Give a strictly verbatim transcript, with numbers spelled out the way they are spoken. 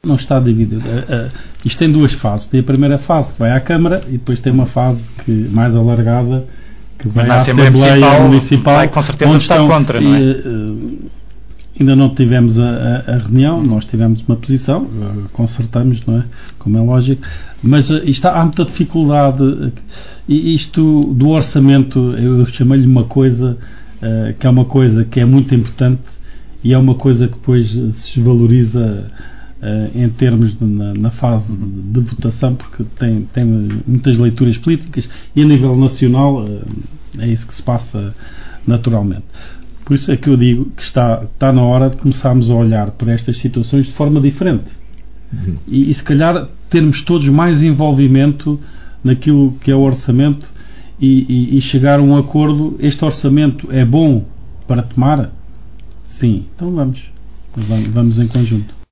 não está dividido. Uh, uh, isto tem duas fases. Tem a primeira fase que vai à Câmara e depois tem uma fase que, mais alargada que vai à Assembleia Municipal, Municipal vai com certeza estar estão, contra, não é? E, uh, ainda não tivemos a, a, a reunião, nós tivemos uma posição, uh, consertamos, não é? Como é lógico, mas uh, isto, há muita dificuldade. Uh, e isto do orçamento, eu chamei-lhe uma coisa uh, que é uma coisa que é muito importante e é uma coisa que depois se desvaloriza uh, em termos de, na, na fase de, de votação, porque tem, tem muitas leituras políticas e a nível nacional uh, é isso que se passa naturalmente. Por isso é que eu digo que está, está na hora de começarmos a olhar para estas situações de forma diferente. Uhum. E, e se calhar termos todos mais envolvimento naquilo que é o orçamento e, e, e chegar a um acordo. Este orçamento é bom para tomar? Sim, então vamos. Vamos em conjunto.